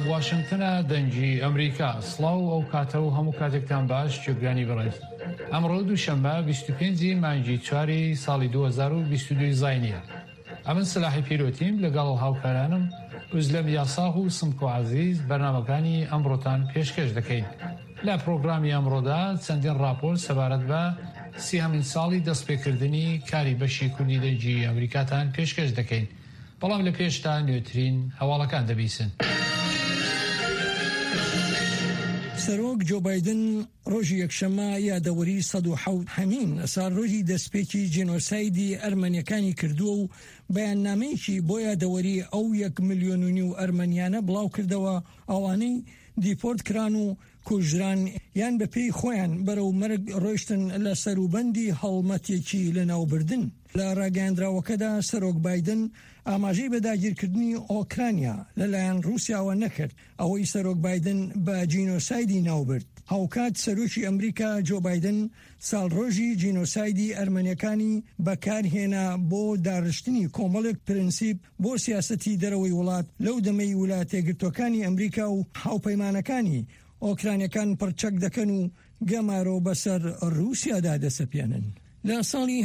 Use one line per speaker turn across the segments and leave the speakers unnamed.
واشنگتنە دەنگی ئەمریکا سڵاو ئەو کاتە و هەموو کاتێکتان باش جێگرانی بەڕێز. ئەمڕۆ دووشەمبە 25 مانگی 4 ساڵی 2022 زاینیە. ئەمن سلاحی پیرۆتیم لەگەڵ هاوکارانم ئوزلەم یاساغ و سمکۆ عەزیز بەرنامەکانی ئەمڕۆتان پێشکەش دەکەین. لە پرۆگرامی ئەمڕۆدا چەندین راپۆرت سەبارەت بە 30مین ساڵی دەستپێکردنی کاری بەشی کوردی دەنگی ئەمریکاتان پێشکەش دەکەین. بەڵام لە پێشتا نوێترین هەواڵەکان دەبیسن.
سەرۆک جۆ بایدن ڕۆژی یەکشەممە یادەوەری 107 هەمین ساڵڕۆژی دەستپێکی جێنۆسایدی ئەرمەنیەکانی کردووە و بەیاننامەیەکی بۆ یادەوەری ئەو 1.5 ملیۆن ئەرمەنیانە بڵاو کردەوە ئەوانەی دیپۆرت کران و کوژران یان بەپێی خۆیان بەرەو مەرگ ڕۆیشتن لە سەروبەندی هەڵمەتێکی لەناوبردن. لە ڕاگەیاندراوەکەدا سەرۆک بایدن ئاماژەی بە داگیرکردنی ئۆکرانیا لەلایەن رووسیاوە نەکرد، ئەوەی سەرۆک بایدن بە جینۆسایدی ناوبرد. هاوکات سەرۆکی ئەمریکا جۆ بایدن ساڵڕۆژی جینۆسایدی ئەرمەنیەکانی بەکارهێنا بۆ داڕشتنی کۆمەڵێک پرینسیپ بۆ سیاسەتی دەرەوەی وڵات لەو دەمەی ویلایەتە یەکگرتووەکانی ئەمریکا و هاوپەیمانەکانی ئۆکرانیەکان پڕچەک دەکەن و گەمارۆ بەسەر رووسیادا دەسەپێنن. لە ساڵی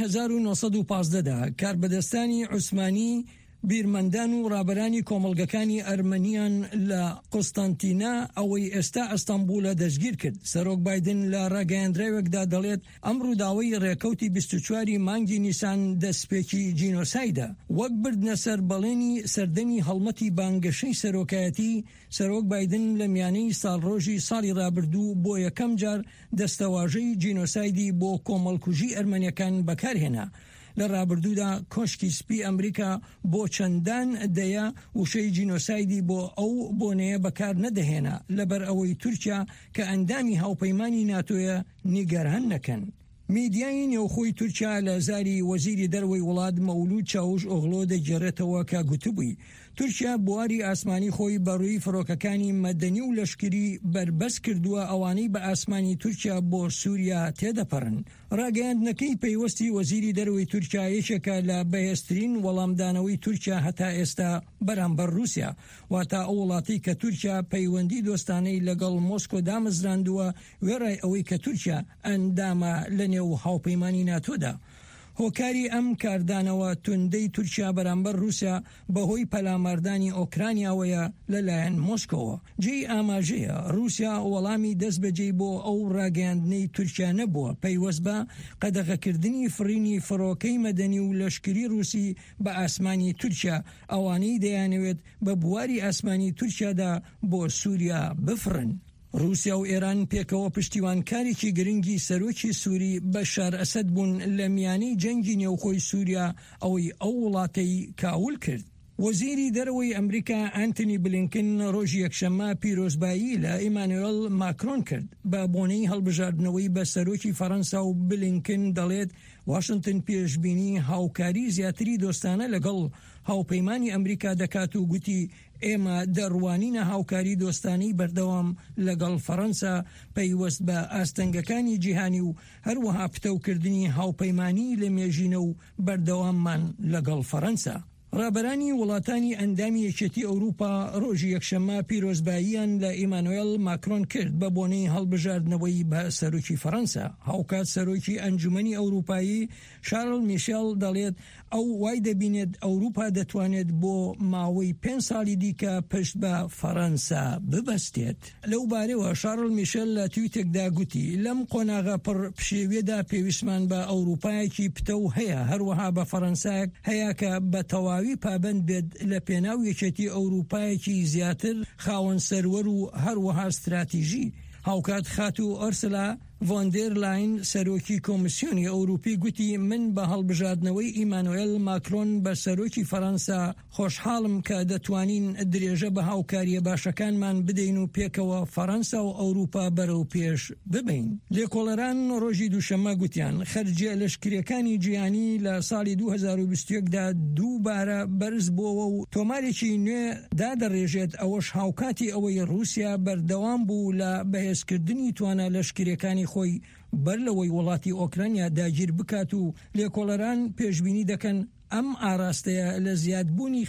1915دا کاربەدەستانی عوسمانی بیرمەندان و ڕابەرانی کۆمەڵگەکانی ئەرمەنیان لە قوستانتینا ئەوەی ئێستا ئەستەمبولە دەستگیر کرد. سەرۆک بایدن لە ڕاگەیاندراوێکدا دەڵێت ئەم ڕووداوەی ڕێکەوتی 24 مانگی نیسان دەستپێکی جینۆسایدە. وەک بردنە سەر بەڵێنی سەردەمی هەڵمەتی بانگەشەی سەرۆکایەتی، سەرۆک بایدن لە میانەی ساڵڕۆژی ساڵی ڕابردوو بۆ یەکەم جار دەستەواژەی جینۆسایدی بۆ کۆمەڵکوژی ئەرمەنیەکان بەکارهێنا. لە ڕابردوودا کۆشکی سپی ئەمریکا بۆ چەندان دەیە وشەی جینۆسایدی بۆ ئەو بۆنەیە بەکار نەدەهێنا لەبەر ئەوەی تورکیا کە ئەندامی هاوپەیمانی ناتۆیە نیگەران نەکەن. میدیای نێوخۆی تورکیا لە زاری وەزیری دەرەوەی وڵات مەولود چاوش ئۆغلۆ دەگێڕێتەوە کە گوتبووی تورکیا بواری ئاسمانی خۆی بەڕووی فڕۆکەکانی مەدەنی و لەشکری بربەس کردووە ئەوانەی بە ئاسمانی تورکیا بۆ سووریا تێدەپەڕن. ڕاگەیاندنەکەی پەیوەستی وەزیری دەرەوەی تورکیا یەکێکە لە بەهێزترین وەڵامدانەوەی تورکیا هەتا ئێستا بەرامبەر رووسیا، واتە ئەو وڵاتی کە تورکیا پەیوەندی دۆستانەی لەگەڵ مۆسکۆ دامەزراندووە وێڕای ئەوەی کە تورکیا ئەندامە لە نێو هاوپەیمانی ناتۆدا. هۆکاری ئەم کاردانەوە توندەی تورکیا بەرامبەر رووسیا بەهۆی پەلاماردانی ئۆکرانیاوەیە لەلایەن مۆسکۆوە. جێی ئاماژەیە رووسیا وەڵامی دەست بەجێی بۆ ئەو ڕاگەیاندنەی تورکیا نەبووە پەیوەست بە قەدەغەکردنی فڕینی فڕۆکەی مەدەنی و لەشکری رووسی بە ئاسمانی تورکیا، ئەوانەی دەیانەوێت بە بواری ئاسمانی تورکیادا بۆ سووریا بفڕن. رووسیا و ئێران پێکەوە پشتیوانکارێکی گرنگی سەرۆکی سووری بەشار ئەسەد بوون لە میانەی جەنگی نێوخۆی سووریا، ئەوەی ئەو وڵاتەی کاول کرد. وەزیری دەرەوەی ئەمریکا ئانتنی بلینکن ڕۆژی یەکشەممە پیرۆزبایی لە ئیمانوئێل ماکرۆن کرد بە بۆنەی هەڵبژاردنەوەی بە سەرۆکی فەڕەنسا و بلینکن دەڵێت واشنگتن پێشبینی هاوکاری زیاتری دۆستانە لەگەڵ هاوپەیمانی ئەمریکا دەکات و گوتی ئێمە دەڕوانینە هاوکاری دۆستانی بەردەوام لەگەڵ فەڕەنسا پەیوەست بە ئاستەنگەکانی جیهانی و هەروەها پتەوکردنی هاوپەیمانی لە مێژینە و بەردەواممان لەگەڵ فەڕەنسا. ڕابەرانی وڵاتانی ئەندامی یەکێتی ئەوروپا ڕۆژی یەکشەممە پیرۆزباییان لە ئیمانوئێل ماکرۆن کرد بە بۆنەی هەڵبژاردنەوەی بە سەرۆکی فەڕەنسا. هاوکات سەرۆکی ئەنجومەنی ئەوروپایی شارڵ میشێل دەڵێت ئەو وای دەبینێت ئەوروپا دەتوانێت بۆ ماوەی 5 ساڵی دیکە پشت بە فەڕەنسا ببەستێت. لەو بارەوە شارڵ میشێل لە تویتێکدا گوتی لەم قۆناغە پڕ پشێوێدا پێویستمان بە ئەوروپایەکی پتە و هەیە، هەروەها بە فەڕەنسایەک هەیە کە بە تەواوی پابند بێت لە پێناو یەکێتی ئەوروپایەکی زیاتر خاوەن سەروەر و هەروەها استراتیژی. هاوکات خات و ئۆرسلا ڤۆندێر لاین سەرۆکی کۆمیسیۆنی ئەوروپی گوتی من بە هەڵبژاردنەوەی ئیمانوئێل ماکرۆن بە سەرۆکی فەڕەنسا خۆشحاڵم کە دەتوانین درێژە بە هاوکاریە باشەکانمان بدەین و پێکەوە فەڕەنسا و ئەوروپا بەرەو پێش ببین. لێکۆڵەران ڕۆژی دووشەممە گوتیان خەرجیە لەشکریەکانی جیهانی لە ساڵی 2021دا دووبارە بەرز بووەوە و تۆمارێکی نوێ دادەڕێژێت، ئەوەش هاوکاتی ئەوەی رووسیا بەردەوام بوو لە بەهێزکردنی توانە لەشکریەکانی خۆی بەر لەوەی وڵاتی ئۆکرانیا داگیر بکات و لێکۆڵەران پێشبینی دەکەن ئەم ئاراستەیە لە زیادبوونی